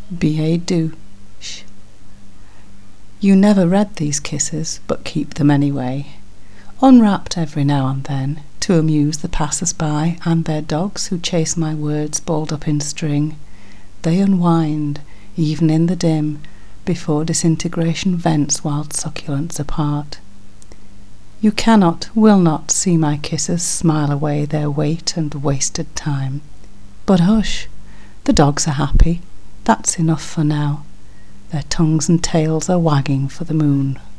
billet douche. You never read these kisses, but keep them anyway, unwrapped every now and then, to amuse the passers-by and their dogs who chase my words balled up in string. They unwind, even in the dim, before disintegration vents wild succulents apart. You cannot, will not see my kisses smile away their weight and wasted time. But hush, the dogs are happy, that's enough for now. Their tongues and tails are wagging for the moon.